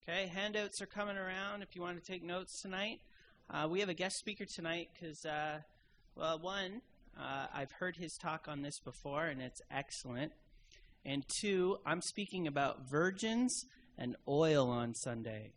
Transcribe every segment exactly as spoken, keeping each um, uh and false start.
Okay, handouts are coming around if you want to take notes tonight. Uh, we have a guest speaker tonight because, uh, well, one, uh, I've heard his talk on this before, and it's excellent. And two, I'm speaking about virgins and oil on Sunday.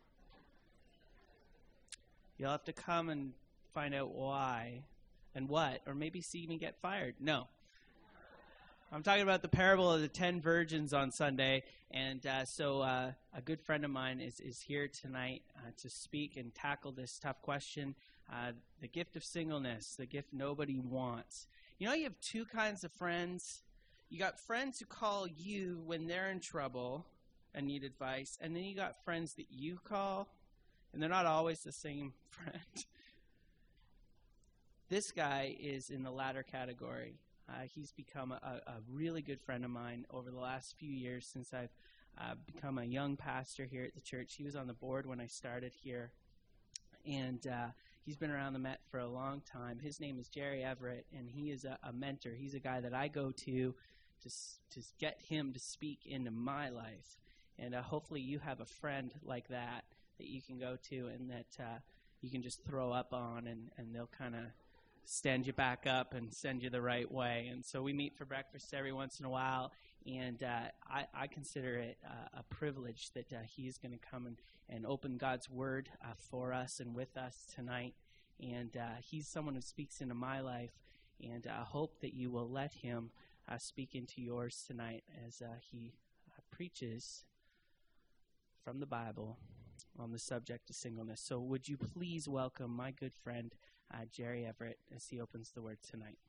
You'll have to come and find out why and what, or maybe see me get fired. No. I'm talking about the parable of the ten virgins on Sunday, and uh, so uh, a good friend of mine is, is here tonight uh, to speak and tackle this tough question, uh, the gift of singleness, the gift nobody wants. You know, you have two kinds of friends. You got friends who call you when they're in trouble and need advice, and then you got friends that you call, and they're not always the same friend. This guy is in the latter category. Uh, he's become a, a really good friend of mine over the last few years since I've uh, become a young pastor here at the church. He was on the board when I started here, and uh, he's been around the Met for a long time. His name is Jerry Everett, and he is a, a mentor. He's a guy that I go to to, to get him to speak into my life, and uh, hopefully you have a friend like that that you can go to and that uh, you can just throw up on, and, and they'll kind of stand you back up and send you the right way. And so we meet for breakfast every once in a while, and uh, I, I consider it uh, a privilege that uh, he is going to come and, and open God's Word uh, for us and with us tonight. And uh, he's someone who speaks into my life, and I hope that you will let him uh, speak into yours tonight as uh, he uh, preaches from the Bible on the subject of singleness. So would you please welcome my good friend, Uh, Jerry Everett, as he opens the Word tonight.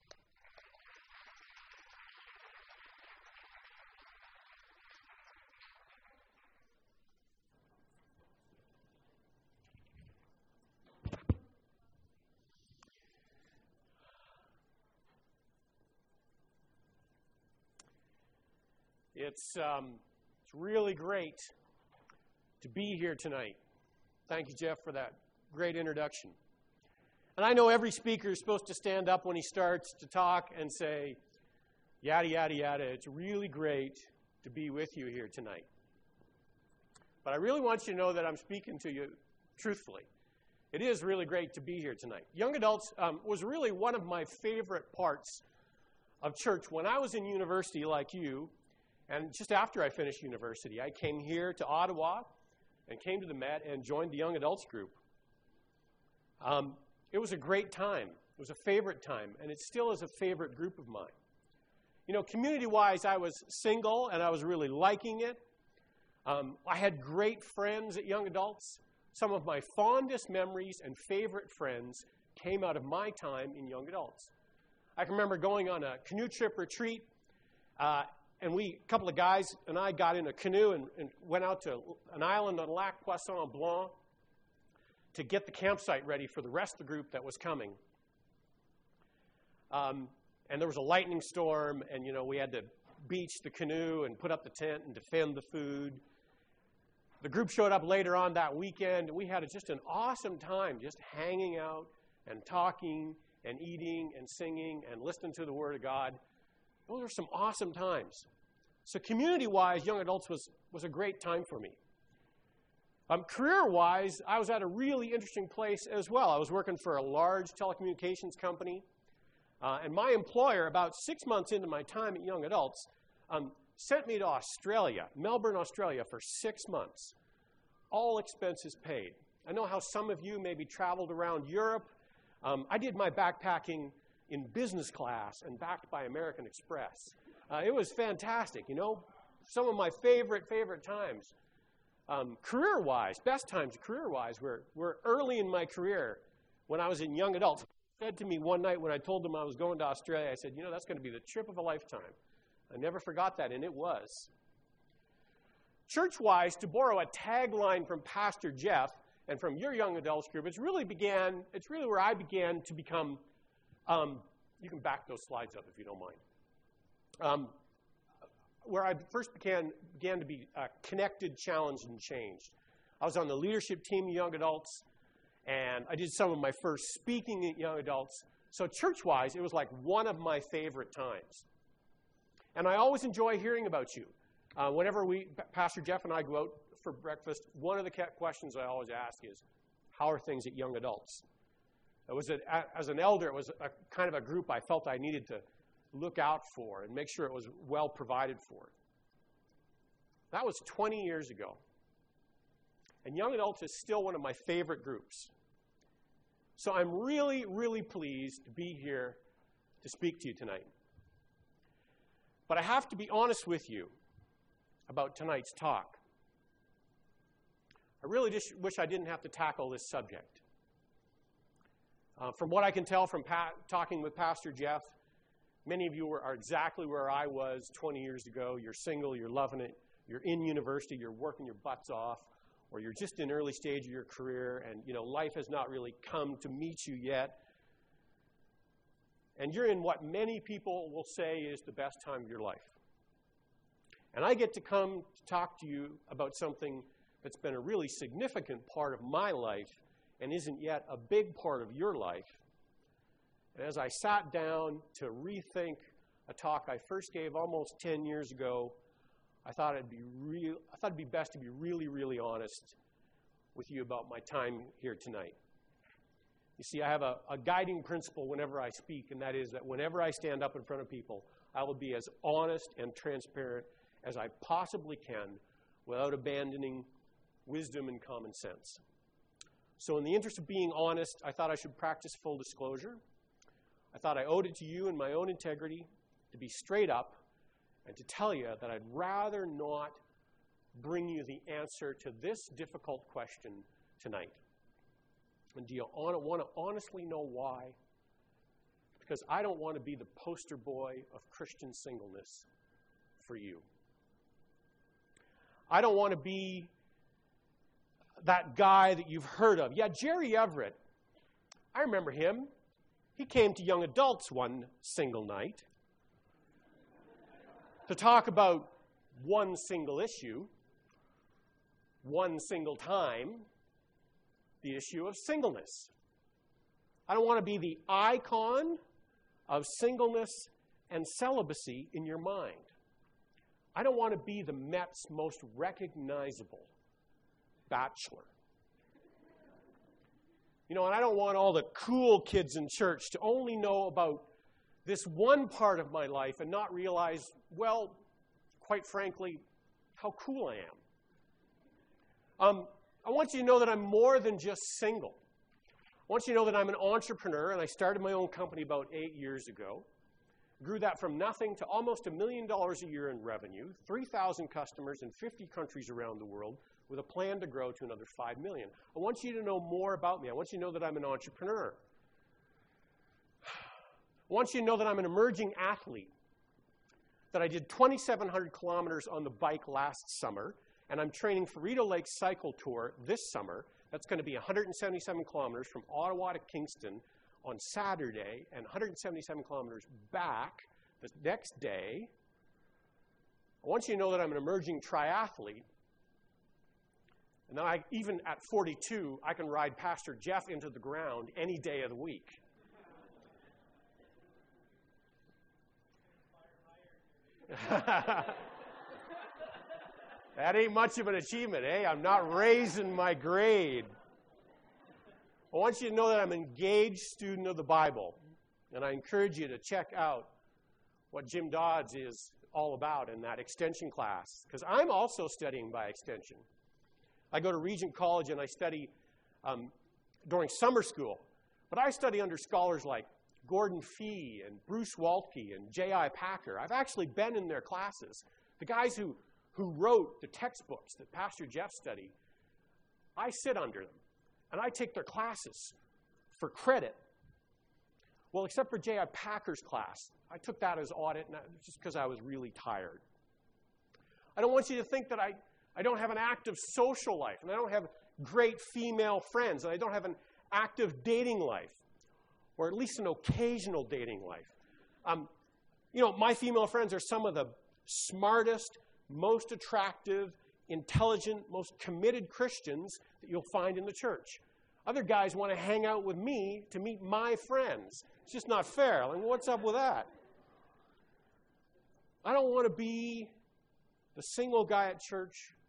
It's um, it's really great to be here tonight. Thank you, Jeff, for that great introduction. And I know every speaker is supposed to stand up when he starts to talk and say, yada, yada, yada. It's really great to be with you here tonight. But I really want you to know that I'm speaking to you truthfully. It is really great to be here tonight. Young adults um, was really one of my favorite parts of church. When I was in university like you, and just after I finished university, I came here to Ottawa and came to the Met and joined the young adults group. Um, It was a great time. It was a favorite time, and it still is a favorite group of mine. You know, community-wise, I was single, and I was really liking it. Um, I had great friends at Young Adults. Some of my fondest memories and favorite friends came out of my time in Young Adults. I can remember going on a canoe trip retreat, uh, and we, a couple of guys and I got in a canoe and, and went out to an island on Lac Poisson-Blanc to get the campsite ready for the rest of the group that was coming. Um, and there was a lightning storm, and, you know, we had to beach the canoe and put up the tent and defend the food. The group showed up later on that weekend, and we had just an awesome time just hanging out and talking and eating and singing and listening to the Word of God. Those were some awesome times. So community-wise, Young Adults was, was a great time for me. Um, career-wise, I was at a really interesting place as well. I was working for a large telecommunications company, uh, and my employer, about six months into my time at Young Adults, um, sent me to Australia, Melbourne, Australia, for six months, all expenses paid. I know how some of you maybe traveled around Europe. Um, I did my backpacking in business class and backed by American Express. Uh, it was fantastic, you know, some of my favorite, favorite times. Um, career-wise, best times career-wise were, were early in my career when I was in Young Adults. They said to me one night when I told them I was going to Australia, I said, you know, that's going to be the trip of a lifetime. I never forgot that, and it was. Church-wise, to borrow a tagline from Pastor Jeff and from your Young Adults group, it's really began, it's really where I began to become, um, you can back those slides up if you don't mind. Um, where I first began, began to be uh, connected, challenged, and changed. I was on the leadership team of Young Adults, and I did some of my first speaking at Young Adults. So church-wise, it was like one of my favorite times. And I always enjoy hearing about you. Uh, whenever we, Pastor Jeff and I go out for breakfast, one of the questions I always ask is, how are things at young adults? It was a, as an elder, it was a kind of a group I felt I needed to look out for and make sure it was well provided for. That was twenty years ago. And young adults is still one of my favorite groups. So I'm really, really pleased to be here to speak to you tonight. But I have to be honest with you about tonight's talk. I really just wish I didn't have to tackle this subject. Uh, from what I can tell from pa- talking with Pastor Jeff, many of you are, are exactly where I was twenty years ago. You're single, you're loving it, you're in university, you're working your butts off, or you're just in early stage of your career, and you know life has not really come to meet you yet. And you're in what many people will say is the best time of your life. And I get to come to talk to you about something that's been a really significant part of my life and isn't yet a big part of your life. And as I sat down to rethink a talk I first gave almost ten years ago, I thought it'd be real. I thought it'd be best to be really, really honest with you about my time here tonight. You see, I have a, a guiding principle whenever I speak, and that is that whenever I stand up in front of people, I will be as honest and transparent as I possibly can without abandoning wisdom and common sense. So in the interest of being honest, I thought I should practice full disclosure. I thought I owed it to you and my own integrity to be straight up and to tell you that I'd rather not bring you the answer to this difficult question tonight. And do you want to honestly know why? Because I don't want to be the poster boy of Christian singleness for you. I don't want to be that guy that you've heard of. Yeah, Jerry Everett. I remember him. He came to young adults one single night to talk about one single issue, one single time, the issue of singleness. I don't want to be the icon of singleness and celibacy in your mind. I don't want to be the Met's most recognizable bachelor. You know, and I don't want all the cool kids in church to only know about this one part of my life and not realize, well, quite frankly, how cool I am. Um, I want you to know that I'm more than just single. I want you to know that I'm an entrepreneur, and I started my own company about eight years ago. Grew that from nothing to almost a million dollars a year in revenue, three thousand customers in fifty countries around the world, with a plan to grow to another five million. I want you to know more about me. I want you to know that I'm an entrepreneur. I want you to know that I'm an emerging athlete, that I did twenty-seven hundred kilometers on the bike last summer, and I'm training for Rito Lake Cycle Tour this summer. That's going to be one hundred seventy-seven kilometers from Ottawa to Kingston on Saturday, and one hundred seventy-seven kilometers back the next day. I want you to know that I'm an emerging triathlete. And then I, even at forty-two, I can ride Pastor Jeff into the ground any day of the week. That ain't much of an achievement, eh? I'm not raising my grade. I want you to know that I'm an engaged student of the Bible, and I encourage you to check out what Jim Dodds is all about in that extension class, because I'm also studying by extension. I go to Regent College and I study um, during summer school, but I study under scholars like Gordon Fee and Bruce Waltke and J I Packer. I've actually been in their classes. The guys who, who wrote the textbooks that Pastor Jeff studied, I sit under them, and I take their classes for credit. Well, except for J I Packer's class. I took that as audit and just because I was really tired. I don't want you to think that I, I don't have an active social life, and I don't have great female friends, and I don't have an active dating life, or at least an occasional dating life. Um, you know, my female friends are some of the smartest, most attractive, intelligent, most committed Christians that you'll find in the church. Other guys want to hang out with me to meet my friends. It's just not fair. Like, what's up with that? I don't want to be the single guy at church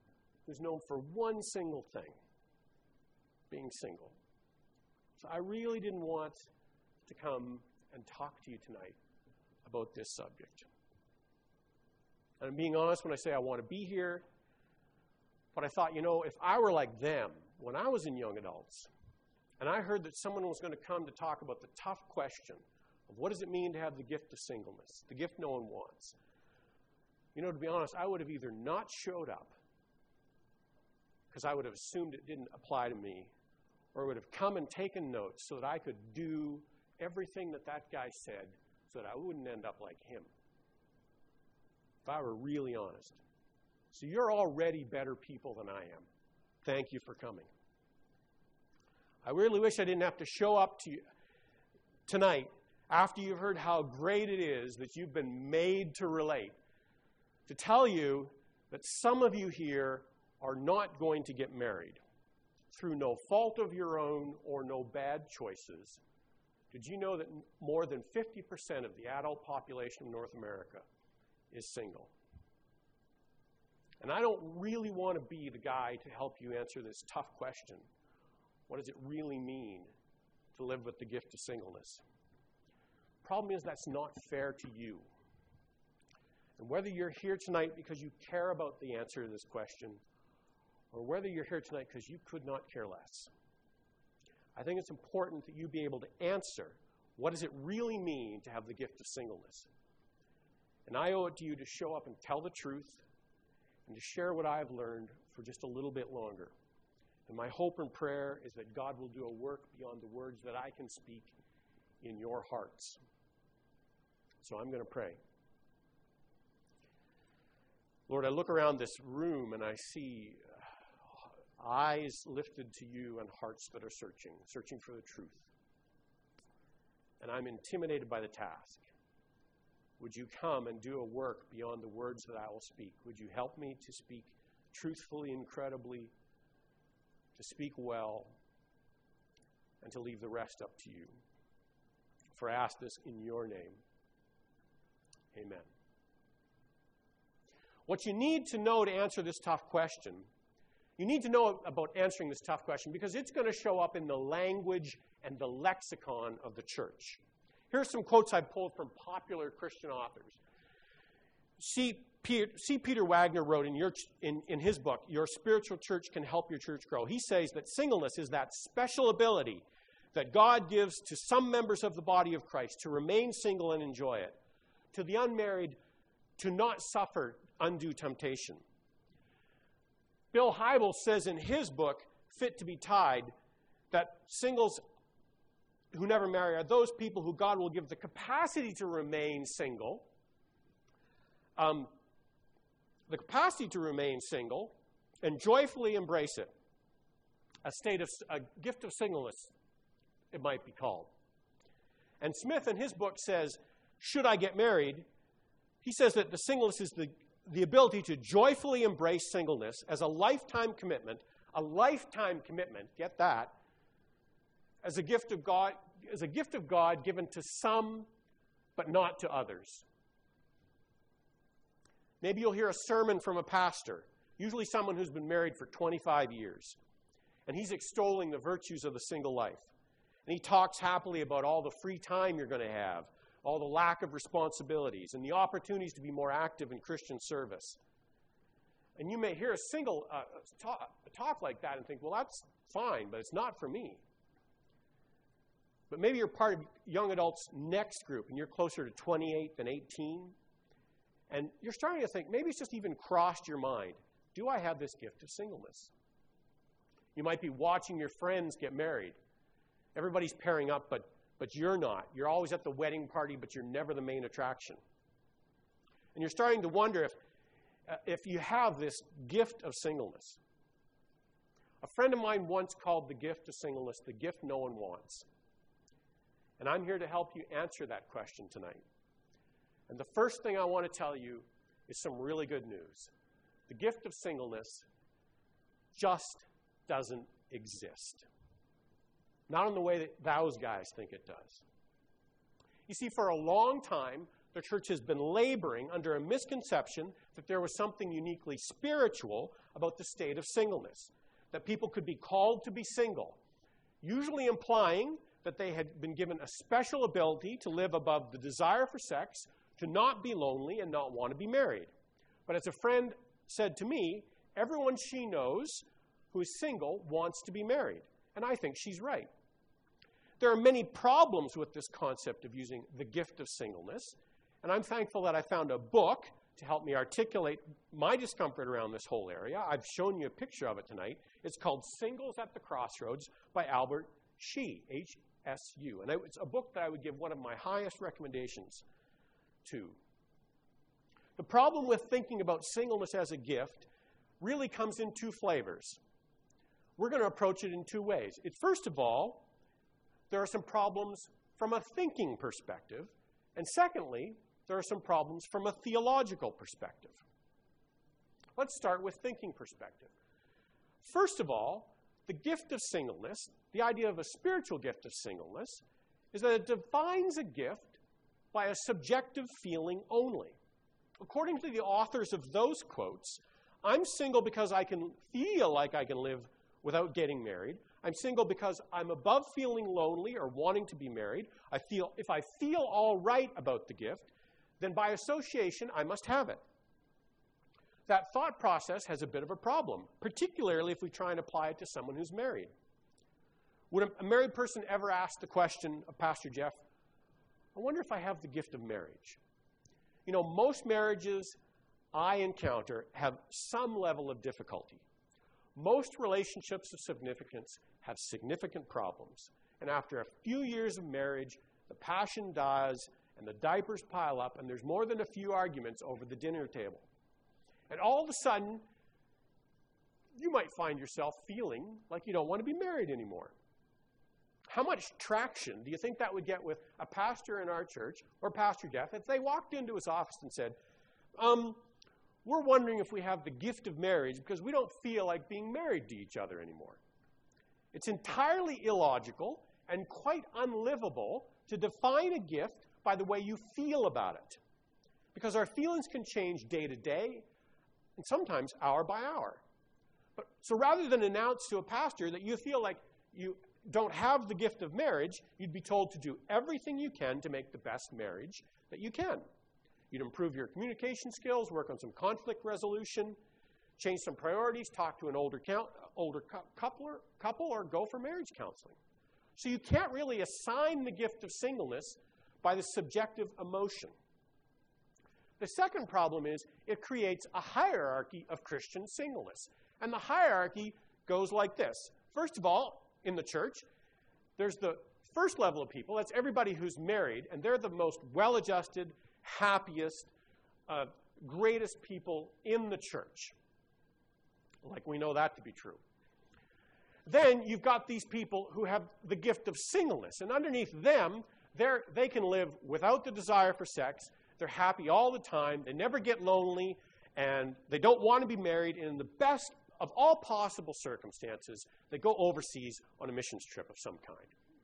who's known for one single thing, being single. So I really didn't want to come and talk to you tonight about this subject. And I'm being honest when I say I want to be here, but I thought, you know, if I were like them when I was in young adults, and I heard that someone was going to come to talk about the tough question of what does it mean to have the gift of singleness, the gift no one wants, you know, to be honest, I would have either not showed up because I would have assumed it didn't apply to me, or would have come and taken notes so that I could do everything that that guy said so that I wouldn't end up like him, if I were really honest. So you're already better people than I am. Thank you for coming. I really wish I didn't have to show up to you tonight after you've heard how great it is that you've been made to relate, to tell you that some of you here are not going to get married through no fault of your own or no bad choices. Did you know that more than fifty percent of the adult population of North America is single? And I don't really want to be the guy to help you answer this tough question. What does it really mean to live with the gift of singleness? Problem is that's not fair to you. And whether you're here tonight because you care about the answer to this question, or whether you're here tonight because you could not care less, I think it's important that you be able to answer, what does it really mean to have the gift of singleness? And I owe it to you to show up and tell the truth and to share what I've learned for just a little bit longer. And my hope and prayer is that God will do a work beyond the words that I can speak in your hearts. So I'm going to pray. Lord, I look around this room and I see eyes lifted to you and hearts that are searching, searching for the truth. And I'm intimidated by the task. Would you come and do a work beyond the words that I will speak? Would you help me to speak truthfully, incredibly, to speak well, and to leave the rest up to you? For I ask this in your name. Amen. What you need to know to answer this tough question, you need to know about answering this tough question because it's going to show up in the language and the lexicon of the church. Here are some quotes I pulled from popular Christian authors. C. Peter, C. Peter Wagner wrote in, your, in, in his book, Your Spiritual Church Can Help Your Church Grow. He says that singleness is that special ability that God gives to some members of the body of Christ to remain single and enjoy it, to the unmarried to not suffer undue temptation. Bill Hybels says in his book, Fit to be Tied, that singles who never marry are those people who God will give the capacity to remain single, um, the capacity to remain single, and joyfully embrace it. A state of, a gift of singleness, it might be called. And Smith in his book says, Should I Get Married? He says that the singleness is the, the ability to joyfully embrace singleness as a lifetime commitment, a lifetime commitment, get that, as a gift of God, as a gift of God given to some, but not to others. Maybe you'll hear a sermon from a pastor, usually someone who's been married for twenty-five years, and he's extolling the virtues of the single life. And he talks happily about all the free time you're going to have, all the lack of responsibilities, and the opportunities to be more active in Christian service. And you may hear a single uh, talk, a talk like that and think, well, that's fine, but it's not for me. But maybe you're part of young adults' next group, and you're closer to twenty-eight than eighteen, and you're starting to think, maybe it's just even crossed your mind, do I have this gift of singleness? You might be watching your friends get married. Everybody's pairing up, but but you're not. You're always at the wedding party, but you're never the main attraction. And you're starting to wonder if, uh, if you have this gift of singleness. A friend of mine once called the gift of singleness the gift no one wants. And I'm here to help you answer that question tonight. And the first thing I want to tell you is some really good news. The gift of singleness just doesn't exist. Not in the way that those guys think it does. You see, for a long time, the church has been laboring under a misconception that there was something uniquely spiritual about the state of singleness, that people could be called to be single, usually implying that they had been given a special ability to live above the desire for sex, to not be lonely and not want to be married. But as a friend said to me, everyone she knows who is single wants to be married. And I think she's right. There are many problems with this concept of using the gift of singleness, and I'm thankful that I found a book to help me articulate my discomfort around this whole area. I've shown you a picture of it tonight. It's called Singles at the Crossroads by Albert Hsu, H S U. And it's a book that I would give one of my highest recommendations to. The problem with thinking about singleness as a gift really comes in two flavors. We're going to approach it in two ways. It's, first of all, there are some problems from a thinking perspective. And secondly, there are some problems from a theological perspective. Let's start with thinking perspective. First of all, the gift of singleness, the idea of a spiritual gift of singleness, is that it defines a gift by a subjective feeling only. According to the authors of those quotes, I'm single because I can feel like I can live without getting married. I'm single because I'm above feeling lonely or wanting to be married. I feel if I feel all right about the gift, then by association, I must have it. That thought process has a bit of a problem, particularly if we try and apply it to someone who's married. Would a married person ever ask the question of Pastor Jeff, I wonder if I have the gift of marriage? You know, most marriages I encounter have some level of difficulty. Most relationships of significance have significant problems. And after a few years of marriage, the passion dies and the diapers pile up and there's more than a few arguments over the dinner table. And all of a sudden, you might find yourself feeling like you don't want to be married anymore. How much traction do you think that would get with a pastor in our church or Pastor Jeff if they walked into his office and said, um, we're wondering if we have the gift of marriage because we don't feel like being married to each other anymore. It's entirely illogical and quite unlivable to define a gift by the way you feel about it. Because our feelings can change day to day and sometimes hour by hour. But, so rather than announce to a pastor that you feel like you don't have the gift of marriage, you'd be told to do everything you can to make the best marriage that you can. You'd improve your communication skills, work on some conflict resolution, change some priorities, talk to an older, count, older couple, or, couple, or go for marriage counseling. So you can't really assign the gift of singleness by the subjective emotion. The second problem is it creates a hierarchy of Christian singleness. And the hierarchy goes like this. First of all, in the church, there's the first level of people. That's everybody who's married, and they're the most well-adjusted, happiest, uh, greatest people in the church. Like we know that to be true. Then you've got these people who have the gift of singleness, and underneath them, they're, they can live without the desire for sex. They're happy all the time. They never get lonely, and they don't want to be married. And in the best of all possible circumstances, they go overseas on a missions trip of some kind.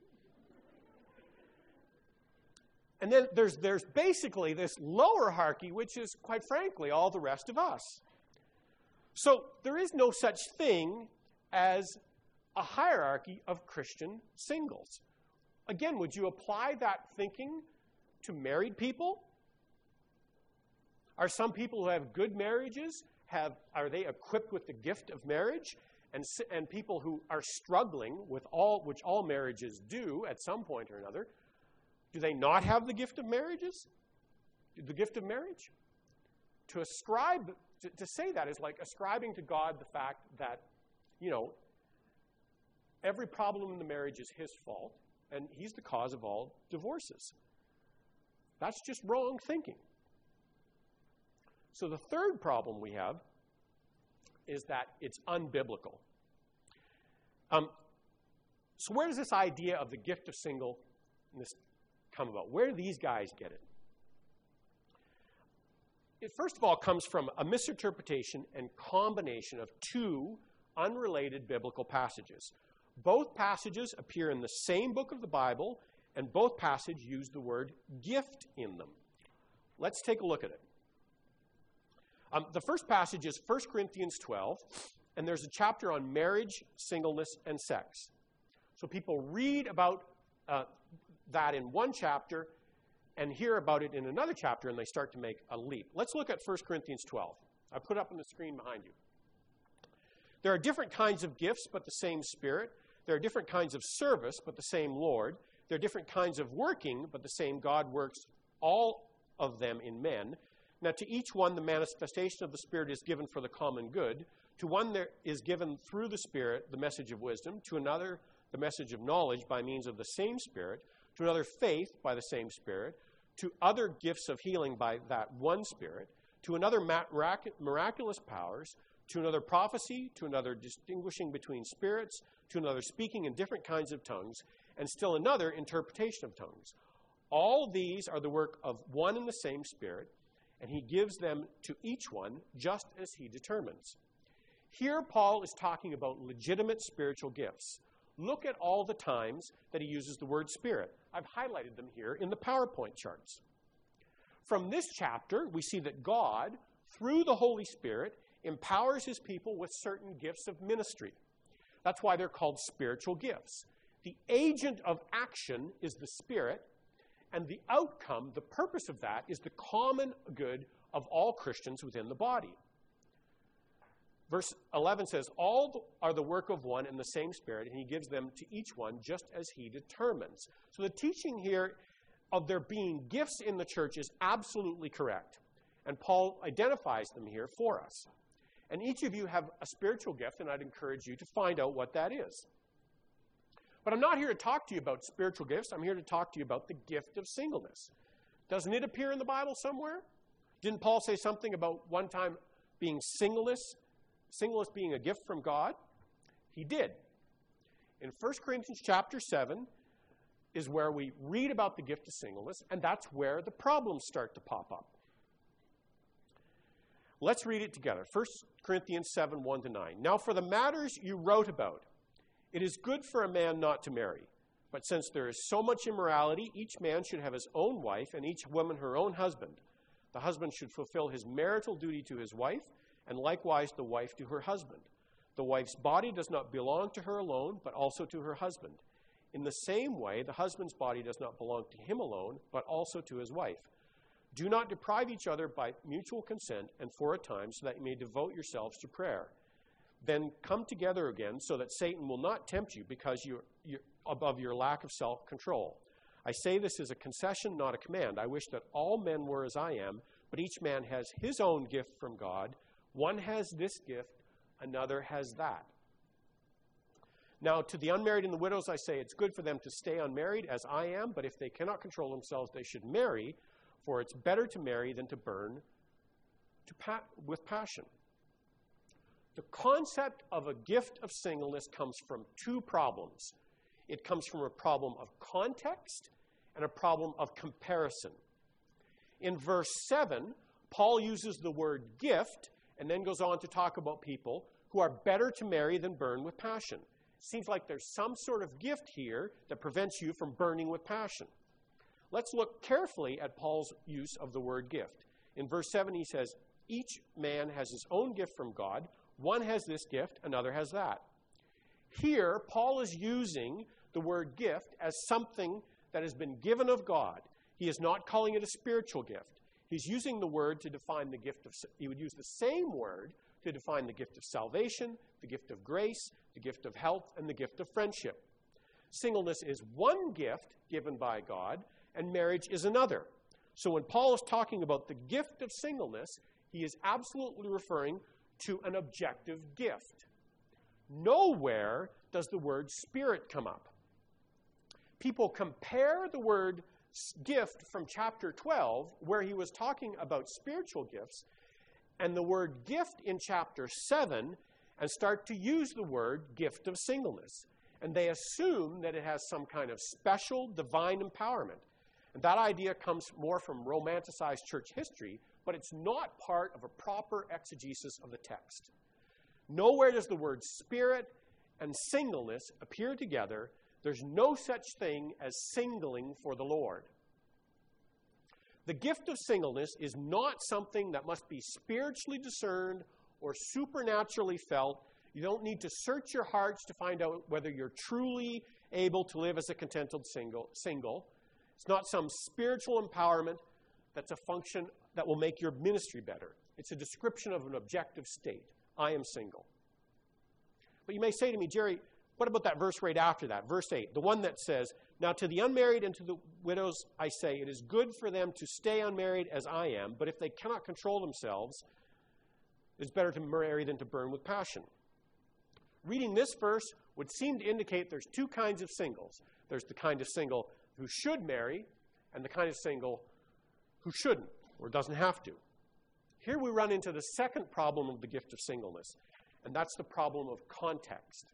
And then there's, there's basically this lower hierarchy, which is, quite frankly, all the rest of us. So there is no such thing as a hierarchy of Christian singles. Again, would you apply that thinking to married people? Are some people who have good marriages, have, are they equipped with the gift of marriage? And, and people who are struggling with all, which all marriages do at some point or another, do they not have the gift of marriages? The gift of marriage? To ascribe, to, to say that is like ascribing to God the fact that, you know, every problem in the marriage is his fault, and he's the cause of all divorces. That's just wrong thinking. So the third problem we have is that it's unbiblical. Um, so where does this idea of the gift of singleness come about? Where do these guys get it? It first of all comes from a misinterpretation and combination of two unrelated biblical passages. Both passages appear in the same book of the Bible, and both passages use the word gift in them. Let's take a look at it. Um, the first passage is First Corinthians twelve, and there's a chapter on marriage, singleness, and sex. So people read about uh, that in one chapter and hear about it in another chapter, and they start to make a leap. Let's look at First Corinthians twelve. I put it up on the screen behind you. There are different kinds of gifts, but the same Spirit. There are different kinds of service, but the same Lord. There are different kinds of working, but the same God works all of them in men. Now to each one the manifestation of the Spirit is given for the common good. To one there is given through the Spirit the message of wisdom. To another the message of knowledge by means of the same Spirit. To another faith by the same Spirit. To other gifts of healing by that one Spirit. To another mirac- miraculous powers. To another prophecy. To another distinguishing between spirits. To another speaking in different kinds of tongues. And still another interpretation of tongues. All these are the work of one and the same Spirit, and he gives them to each one just as he determines. Here Paul is talking about legitimate spiritual gifts. Look at all the times that he uses the word Spirit. I've highlighted them here in the PowerPoint charts. From this chapter, we see that God, through the Holy Spirit, empowers his people with certain gifts of ministry. That's why they're called spiritual gifts. The agent of action is the Spirit, and the outcome, the purpose of that, is the common good of all Christians within the body. Verse eleven says, all are the work of one and the same Spirit, and he gives them to each one just as he determines. So the teaching here of there being gifts in the church is absolutely correct. And Paul identifies them here for us. And each of you have a spiritual gift, and I'd encourage you to find out what that is. But I'm not here to talk to you about spiritual gifts. I'm here to talk to you about the gift of singleness. Doesn't it appear in the Bible somewhere? Didn't Paul say something about one time being singleness, singleness being a gift from God? He did. In First Corinthians chapter seven is where we read about the gift of singleness, and that's where the problems start to pop up. Let's read it together. First Corinthians seven, one to nine. Now for the matters you wrote about, it is good for a man not to marry. But since there is so much immorality, each man should have his own wife, and each woman her own husband. The husband should fulfill his marital duty to his wife, and likewise the wife to her husband. The wife's body does not belong to her alone, but also to her husband. In the same way, the husband's body does not belong to him alone, but also to his wife. Do not deprive each other by mutual consent and for a time, so that you may devote yourselves to prayer. Then come together again, so that Satan will not tempt you because you're, you're above your lack of self-control. I say this as a concession, not a command. I wish that all men were as I am, but each man has his own gift from God. One has this gift, another has that. Now, to the unmarried and the widows, I say it's good for them to stay unmarried, as I am, but if they cannot control themselves, they should marry, for it's better to marry than to burn to pa- with passion. The concept of a gift of singleness comes from two problems. It comes from a problem of context and a problem of comparison. In verse seven, Paul uses the word gift and then goes on to talk about people who are better to marry than burn with passion. It seems like there's some sort of gift here that prevents you from burning with passion. Let's look carefully at Paul's use of the word gift. In verse seven, he says, each man has his own gift from God. One has this gift, another has that. Here, Paul is using the word gift as something that has been given of God. He is not calling it a spiritual gift. He's using the word to define the gift of, he would use the same word to define the gift of salvation, the gift of grace, the gift of health, and the gift of friendship. Singleness is one gift given by God, and marriage is another. So when Paul is talking about the gift of singleness, he is absolutely referring to an objective gift. Nowhere does the word spirit come up. People compare the word gift from chapter twelve, where he was talking about spiritual gifts, and the word gift in chapter seven, and start to use the word gift of singleness. And they assume that it has some kind of special divine empowerment. And that idea comes more from romanticized church history, but it's not part of a proper exegesis of the text. Nowhere does the word spirit and singleness appear together. There's no such thing as singling for the Lord. The gift of singleness is not something that must be spiritually discerned or supernaturally felt. You don't need to search your hearts to find out whether you're truly able to live as a contented single. single. It's not some spiritual empowerment that's a function that will make your ministry better. It's a description of an objective state. I am single. But you may say to me, Jerry, what about that verse right after that? Verse eight, the one that says, now to the unmarried and to the widows I say, it is good for them to stay unmarried as I am, but if they cannot control themselves, it's better to marry than to burn with passion. Reading this verse would seem to indicate there's two kinds of singles. There's the kind of single who should marry and the kind of single who shouldn't or doesn't have to. Here we run into the second problem of the gift of singleness, and that's the problem of context.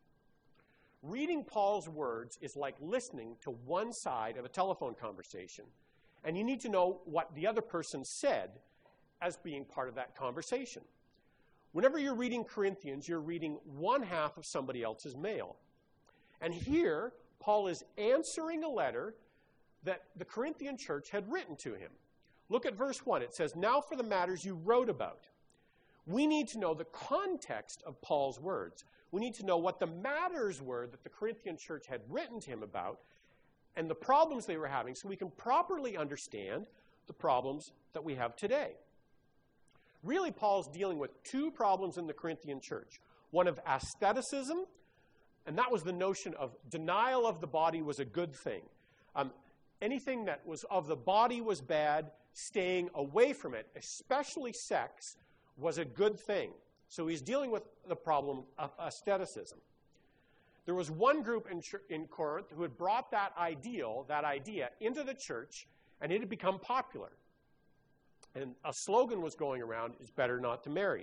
Reading Paul's words is like listening to one side of a telephone conversation, and you need to know what the other person said as being part of that conversation. Whenever you're reading Corinthians, you're reading one half of somebody else's mail. And here, Paul is answering a letter that the Corinthian church had written to him. Look at verse one. It says, now for the matters you wrote about. We need to know the context of Paul's words. We need to know what the matters were that the Corinthian church had written to him about and the problems they were having so we can properly understand the problems that we have today. Really, Paul's dealing with two problems in the Corinthian church. One of asceticism, and that was the notion of denial of the body was a good thing. Um, anything that was of the body was bad, staying away from it, especially sex, was a good thing. So he's dealing with the problem of asceticism. There was one group in, in Corinth who had brought that ideal, that idea, into the church, and it had become popular. And a slogan was going around, it's better not to marry.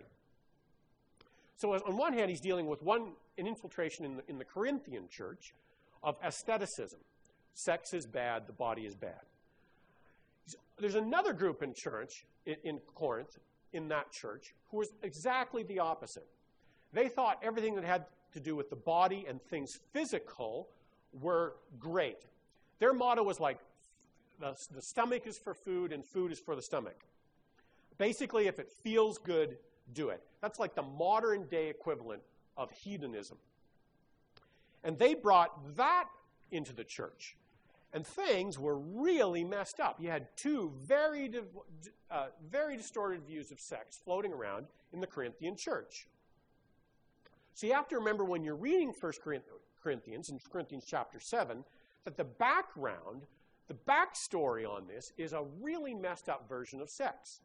So as, on one hand, he's dealing with one an infiltration in the, in the Corinthian church of asceticism. Sex is bad, the body is bad. There's another group in church, in, in Corinth, in that church, who was exactly the opposite. They thought everything that had to do with the body and things physical were great. Their motto was like, the, the stomach is for food and food is for the stomach. Basically, if it feels good, do it. That's like the modern day equivalent of hedonism. And they brought that into the church. And things were really messed up. You had two very, uh, very distorted views of sex floating around in the Corinthian church. So you have to remember when you're reading First Corinthians, in Corinthians chapter seven, that the background, the backstory on this is a really messed up version of sex.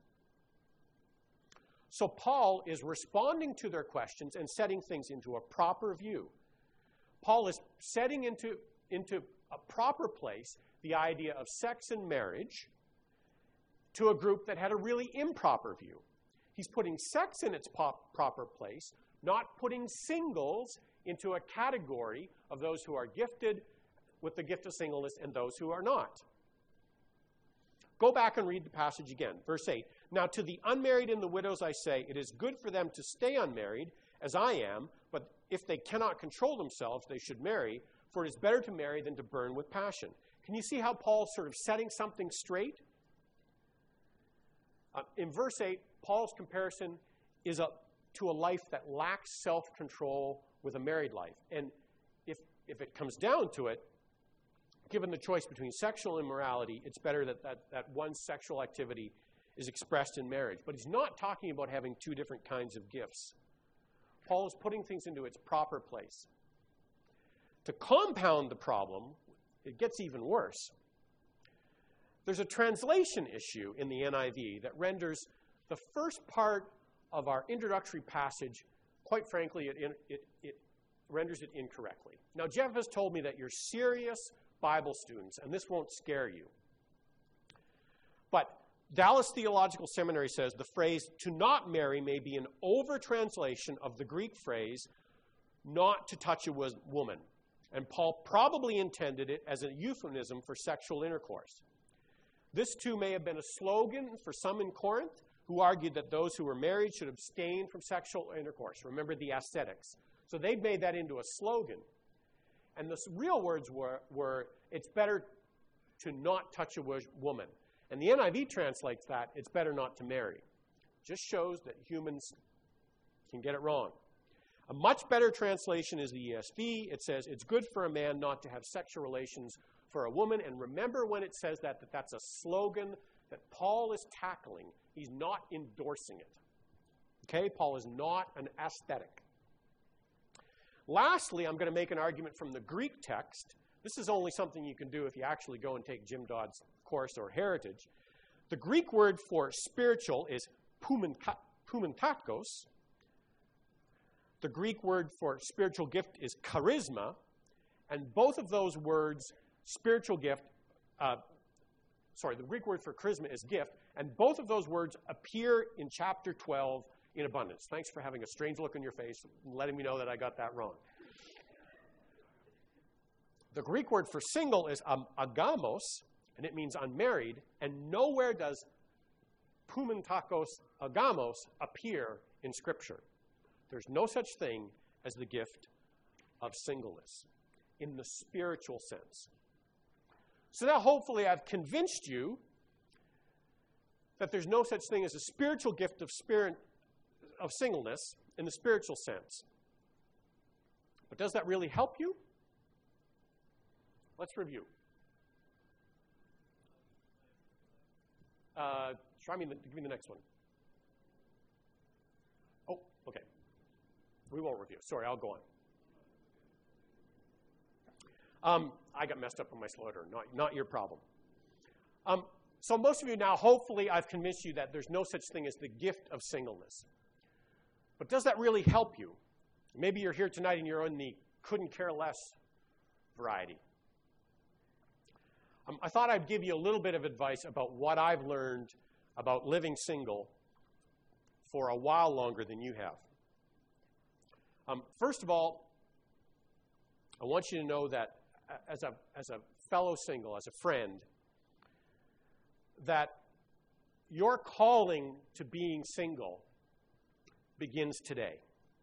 So Paul is responding to their questions and setting things into a proper view. Paul is setting into, into a proper place the idea of sex and marriage to a group that had a really improper view. He's putting sex in its pop- proper place, not putting singles into a category of those who are gifted with the gift of singleness and those who are not. Go back and read the passage again. Verse eight. Now to the unmarried and the widows I say, it is good for them to stay unmarried, as I am, but if they cannot control themselves, they should marry, for it is better to marry than to burn with passion. Can you see how Paul's sort of setting something straight? Uh, in verse eight, Paul's comparison is a, to a life that lacks self-control with a married life. And if, if it comes down to it, given the choice between sexual immorality, it's better that, that, that one sexual activity is expressed in marriage. But he's not talking about having two different kinds of gifts. Paul is putting things into its proper place. To compound the problem, it gets even worse. There's a translation issue in the N I V that renders the first part of our introductory passage, quite frankly, it, it, it renders it incorrectly. Now, Jeff has told me that you're serious Bible students, and this won't scare you. But Dallas Theological Seminary says the phrase to not marry may be an over-translation of the Greek phrase not to touch a woman. And Paul probably intended it as a euphemism for sexual intercourse. This too may have been a slogan for some in Corinth who argued that those who were married should abstain from sexual intercourse. Remember the ascetics. So they made that into a slogan. And the real words were, were it's better to not touch a woman. And the N I V translates that, it's better not to marry. Just shows that humans can get it wrong. A much better translation is the E S V. It says, it's good for a man not to have sexual relations for a woman. And remember when it says that, that that's a slogan that Paul is tackling. He's not endorsing it. Okay? Paul is not an aesthetic. Lastly, I'm going to make an argument from the Greek text. This is only something you can do if you actually go and take Jim Dodd's course or Heritage. The Greek word for spiritual is pumentakos. The Greek word for spiritual gift is charisma. And both of those words, spiritual gift, uh, sorry, the Greek word for charisma is gift. And both of those words appear in chapter twelve in abundance. Thanks for having a strange look on your face and letting me know that I got that wrong. The Greek word for single is um, agamos, and it means unmarried, and nowhere does pumentakos agamos appear in Scripture. There's no such thing as the gift of singleness in the spiritual sense. So now hopefully I've convinced you that there's no such thing as a spiritual gift of spirit of singleness in the spiritual sense. But does that really help you? Let's review. Uh, try me, the, give me the next one. Oh, okay. We won't review. Sorry, I'll go on. Um, I got messed up on my slower, not, not your problem. Um, so most of you now, hopefully, I've convinced you that there's no such thing as the gift of singleness. But does that really help you? Maybe you're here tonight and you're in the couldn't care less variety. Um, I thought I'd give you a little bit of advice about what I've learned about living single for a while longer than you have. Um, first of all, I want you to know that as a, as a fellow single, as a friend, that your calling to being single begins today.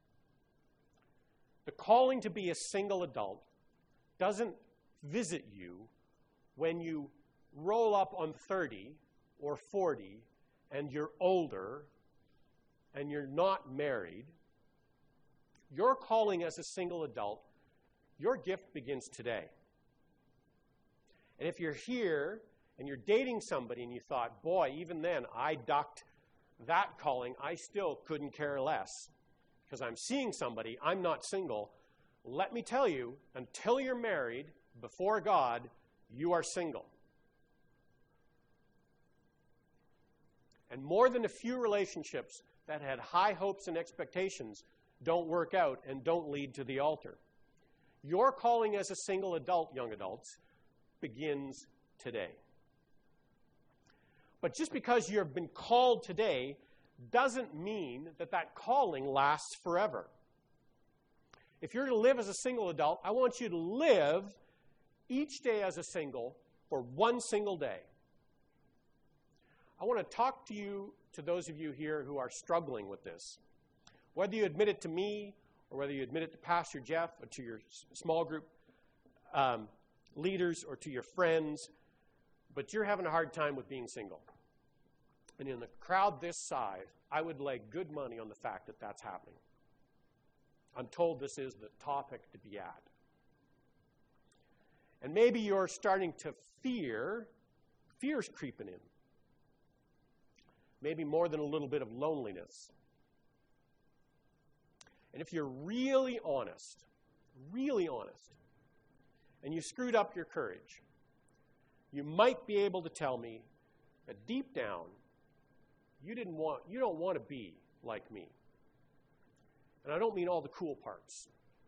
The calling to be a single adult doesn't visit you when you roll up on thirty or forty and you're older and you're not married. Your calling as a single adult, your gift begins today. And if you're here and you're dating somebody and you thought, boy, even then I ducked that calling, I still couldn't care less because I'm seeing somebody, I'm not single. Let me tell you, until you're married, before God, you are single. And more than a few relationships that had high hopes and expectations don't work out and don't lead to the altar. Your calling as a single adult, young adults, begins today. But just because you've been called today doesn't mean that that calling lasts forever. If you're to live as a single adult, I want you to live each day as a single for one single day. I want to talk to you, to those of you here who are struggling with this. Whether you admit it to me or whether you admit it to Pastor Jeff or to your small group um, leaders or to your friends, but you're having a hard time with being single. And in a crowd this size, I would lay good money on the fact that that's happening. I'm told this is the topic to be at. And maybe you're starting to fear, fear's creeping in. Maybe more than a little bit of loneliness. And if you're really honest, really honest, and you screwed up your courage, you might be able to tell me that deep down, you didn't want, you don't want to be like me. And I don't mean all the cool parts.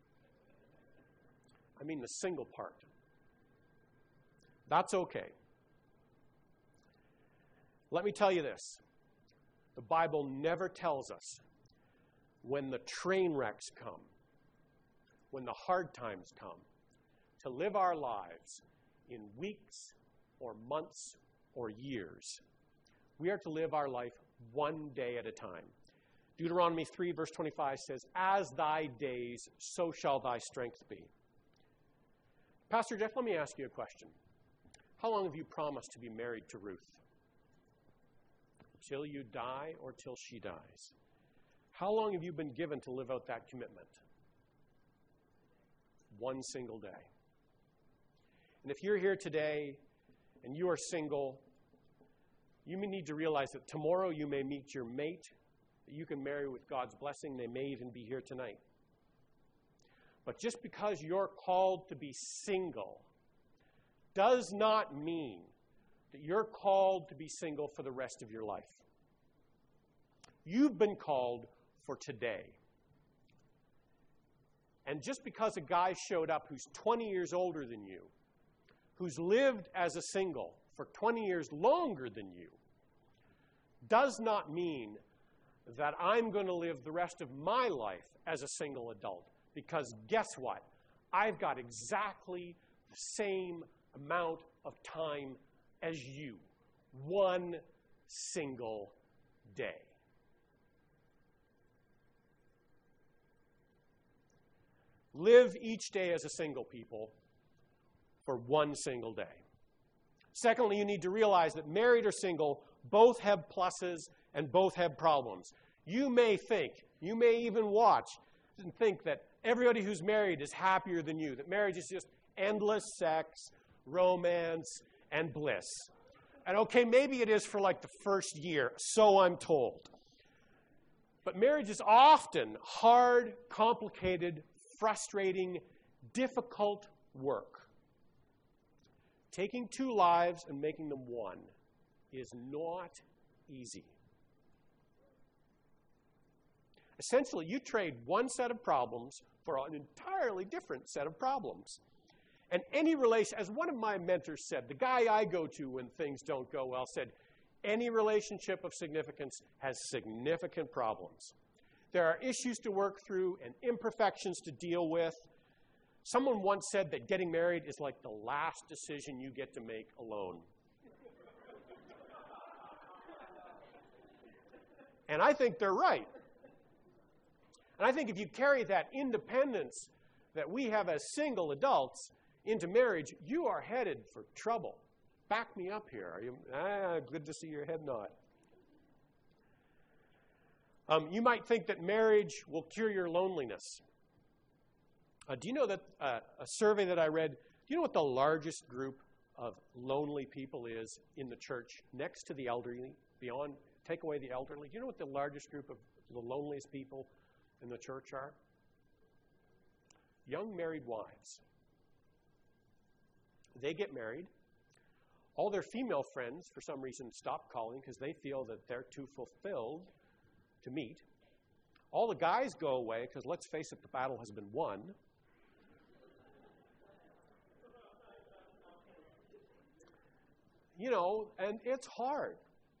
I mean the single part. That's okay. Let me tell you this. The Bible never tells us when the train wrecks come, when the hard times come, to live our lives in weeks or months or years. We are to live our life one day at a time. Deuteronomy three, verse twenty-five says, as thy days, so shall thy strength be. Pastor Jeff, let me ask you a question. How long have you promised to be married to Ruth? till you die or till she dies. How long have you been given to live out that commitment? One single day. And if you're here today and you are single, you may need to realize that tomorrow you may meet your mate that you can marry with God's blessing. They may even be here tonight. But just because you're called to be single does not mean that you're called to be single for the rest of your life. You've been called for today. And just because a guy showed up who's twenty years older than you, who's lived as a single for twenty years longer than you, does not mean that I'm going to live the rest of my life as a single adult. Because guess what? I've got exactly the same amount of time as you. One single day. Live each day as a single people for one single day. Secondly, you need to realize that married or single both have pluses and both have problems. You may think, you may even watch and think that everybody who's married is happier than you, that marriage is just endless sex, romance, and bliss. And okay, maybe it is for like the first year, so I'm told. But marriage is often hard, complicated, frustrating, difficult work. Taking two lives and making them one is not easy. Essentially, you trade one set of problems for an entirely different set of problems. And any relation, as one of my mentors said, the guy I go to when things don't go well said, any relationship of significance has significant problems. There are issues to work through and imperfections to deal with. Someone once said that getting married is like the last decision you get to make alone. And I think they're right. And I think if you carry that independence that we have as single adults into marriage, you are headed for trouble. Back me up here. Are you? Ah, good to see your head nod. Um, you might think that marriage will cure your loneliness. Uh, do you know that uh, a survey that I read, do you know what the largest group of lonely people is in the church next to the elderly, beyond, take away the elderly? Do you know what the largest group of the loneliest people in the church are? Young married wives. They get married. All their female friends, for some reason, stop calling because they feel that they're too fulfilled to meet. All the guys go away because, let's face it, the battle has been won. You know, and it's hard.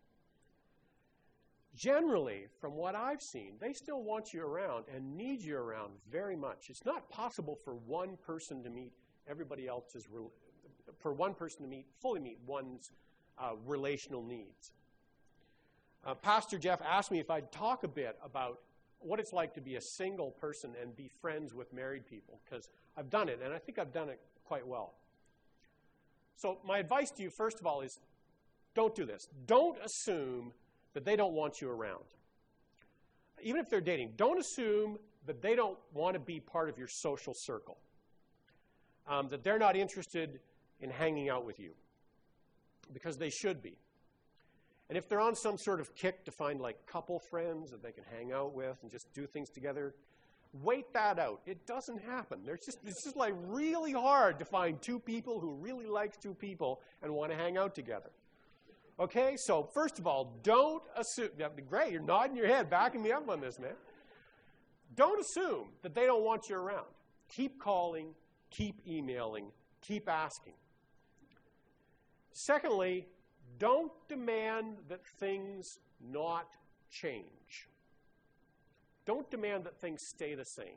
Generally, from what I've seen, they still want you around and need you around very much. It's not possible for one person to meet everybody else's, for one person to meet, fully meet one's uh, relational needs. Uh, Pastor Jeff asked me if I'd talk a bit about what it's like to be a single person and be friends with married people, because I've done it, and I think I've done it quite well. So my advice to you, first of all, is don't do this. Don't assume that they don't want you around. Even if they're dating, don't assume that they don't want to be part of your social circle, um, that they're not interested in hanging out with you, because they should be. And if they're on some sort of kick to find like couple friends that they can hang out with and just do things together, wait that out. It doesn't happen. There's just, it's just like really hard to find two people who really like two people and want to hang out together. Okay, so first of all, don't assume, that'd be great, you're nodding your head, backing me up on this, man. Don't assume that they don't want you around. Keep calling, keep emailing, keep asking. Secondly, don't demand that things not change. Don't demand that things stay the same.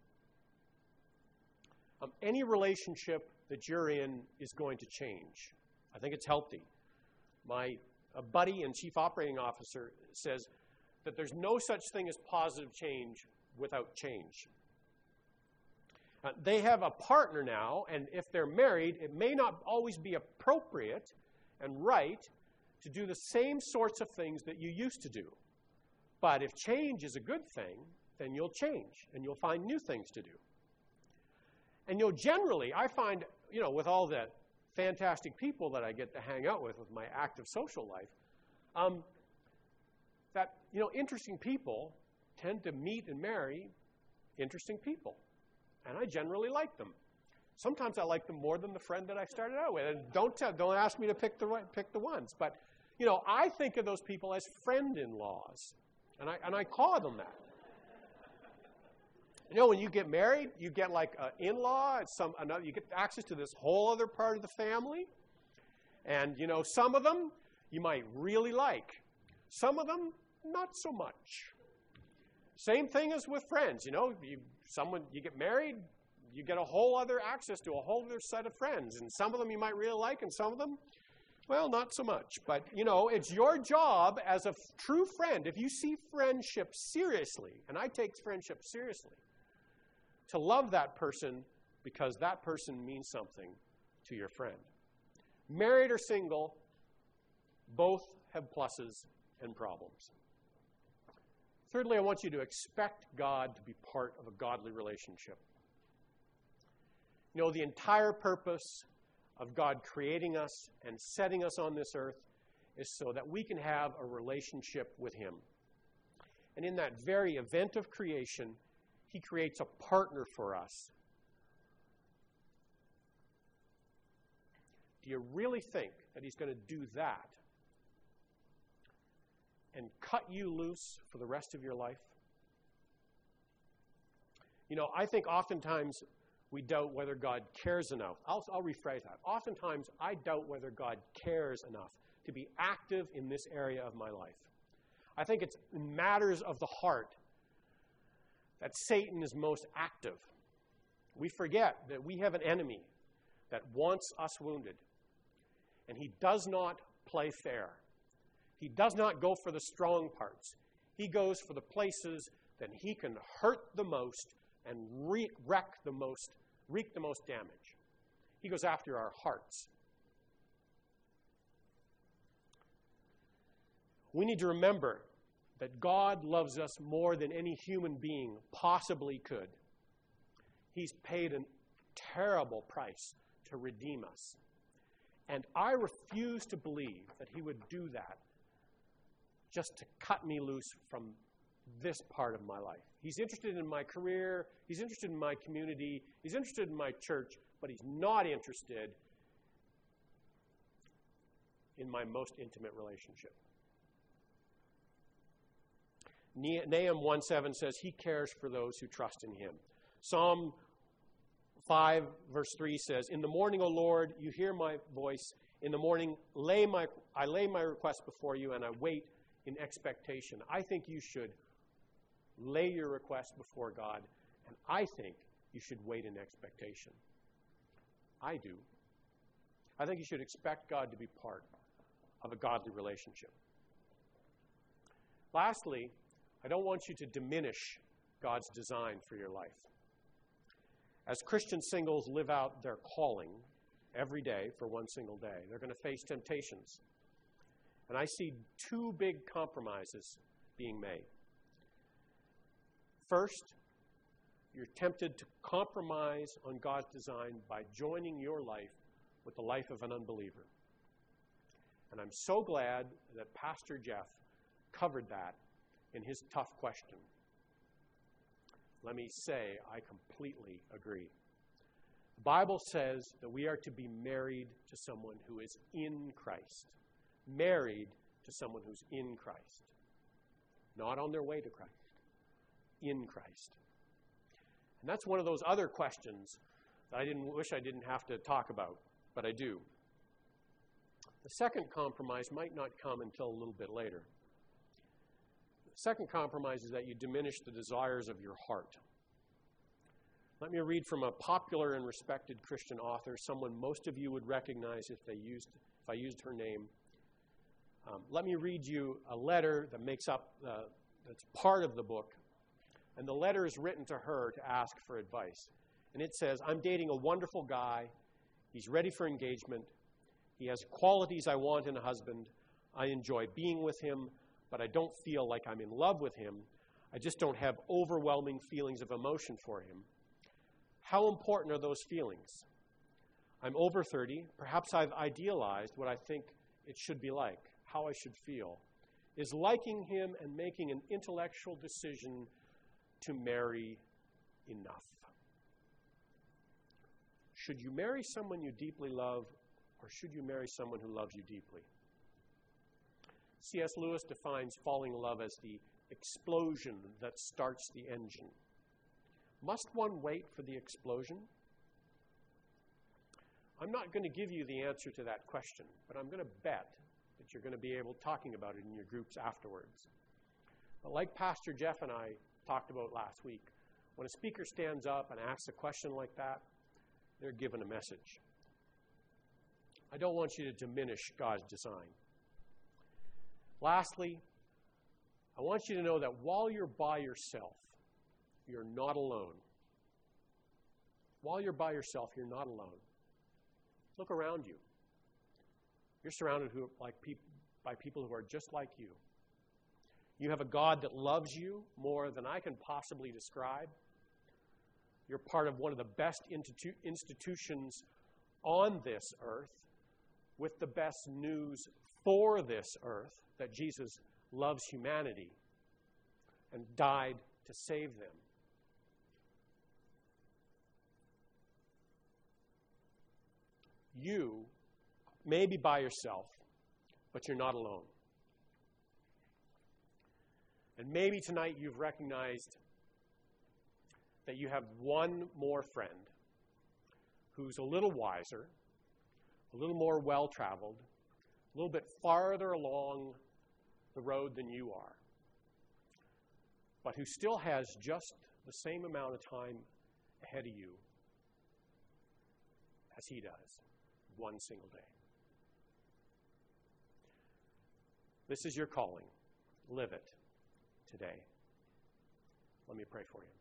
Um, any relationship that you're in is going to change. I think it's healthy. My uh, buddy and chief operating officer says that there's no such thing as positive change without change. Uh, they have a partner now, and if they're married, it may not always be appropriate and right to do the same sorts of things that you used to do. But if change is a good thing, then you'll change, and you'll find new things to do. And you'll generally, I find, you know, with all the fantastic people that I get to hang out with with my active social life, um, that, you know, interesting people tend to meet and marry interesting people. And I generally like them. Sometimes I like them more than the friend that I started out with. And don't tell, don't ask me to pick the pick the ones. But, you know, I think of those people as friend-in-laws. And I, and I call them that. You know, when you get married, you get like an in-law, some, another, you get access to this whole other part of the family. And, you know, some of them you might really like. Some of them, not so much. Same thing as with friends. You know, you, someone, you get married, you get a whole other access to a whole other set of friends. And some of them you might really like, and some of them, well, not so much. But, you know, it's your job as a f- true friend, if you see friendship seriously, and I take friendship seriously, to love that person because that person means something to your friend. Married or single, both have pluses and problems. Thirdly, I want you to expect God to be part of a godly relationship. You know, the entire purpose of God creating us and setting us on this earth is so that we can have a relationship with Him. And in that very event of creation, He creates a partner for us. Do you really think that He's going to do that and cut you loose for the rest of your life? You know, I think oftentimes we doubt whether God cares enough. I'll, I'll rephrase that. Oftentimes I doubt whether God cares enough to be active in this area of my life. I think it's in matters of the heart that Satan is most active. We forget that we have an enemy that wants us wounded. And he does not play fair. He does not go for the strong parts. He goes for the places that he can hurt the most and wreak, wreck the most, wreak the most damage. He goes after our hearts. We need to remember that God loves us more than any human being possibly could. He's paid a terrible price to redeem us. And I refuse to believe that he would do that just to cut me loose from this part of my life. He's interested in my career. He's interested in my community. He's interested in my church. But he's not interested in my most intimate relationship. Nahum one seven says he cares for those who trust in him. Psalm five verse three says, "In the morning, O Lord, you hear my voice. In the morning, lay my I lay my request before you, and I wait in expectation." I think you should lay your request before God, and I think you should wait in expectation. I do. I think you should expect God to be part of a godly relationship. Lastly, I don't want you to diminish God's design for your life. As Christian singles live out their calling every day for one single day, they're going to face temptations. And I see two big compromises being made. First, you're tempted to compromise on God's design by joining your life with the life of an unbeliever. And I'm so glad that Pastor Jeff covered that in his tough question. Let me say, I completely agree. The Bible says that we are to be married to someone who is in Christ. Married to someone who's in Christ. Not on their way to Christ. In Christ. And that's one of those other questions that I didn't wish I didn't have to talk about, but I do. The second compromise might not come until a little bit later. The second compromise is that you diminish the desires of your heart. Let me read from a popular and respected Christian author, someone most of you would recognize if they used if I used her name. Um, let me read you a letter that makes up uh, that's part of the book. And the letter is written to her to ask for advice. And it says, "I'm dating a wonderful guy. He's ready for engagement. He has qualities I want in a husband. I enjoy being with him, but I don't feel like I'm in love with him. I just don't have overwhelming feelings of emotion for him. How important are those feelings? I'm over thirty. Perhaps I've idealized what I think it should be like, how I should feel. Is liking him and making an intellectual decision to marry enough? Should you marry someone you deeply love, or should you marry someone who loves you deeply? C S Lewis defines falling in love as the explosion that starts the engine. Must one wait for the explosion? I'm not going to give you the answer to that question, but I'm going to bet that you're going to be able talking about it in your groups afterwards. But like Pastor Jeff and I talked about last week, when a speaker stands up and asks a question like that, they're given a message. I don't want you to diminish God's design. Lastly, I want you to know that while you're by yourself, you're not alone. While you're by yourself, you're not alone. Look around you. You're surrounded who, like, peop- by people who are just like you. You have a God that loves you more than I can possibly describe. You're part of one of the best institu- institutions on this earth, with the best news for this earth, that Jesus loves humanity and died to save them. You may be by yourself, but you're not alone. And maybe tonight you've recognized that you have one more friend who's a little wiser, a little more well-traveled, a little bit farther along the road than you are, but who still has just the same amount of time ahead of you as he does, one single day. This is your calling. Live it today. Let me pray for you.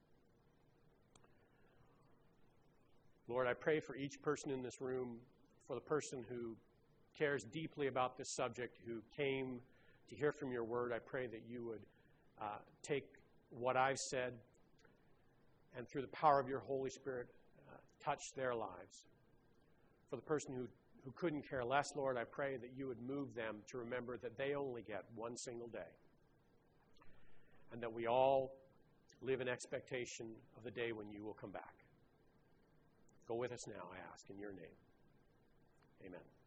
Lord, I pray for each person in this room, for the person who cares deeply about this subject, who came to hear from your word. I pray that you would uh, take what I've said and through the power of your Holy Spirit, uh, touch their lives. For the person who, who couldn't care less, Lord, I pray that you would move them to remember that they only get one single day, and that we all live in expectation of the day when you will come back. Go with us now, I ask, in your name. Amen.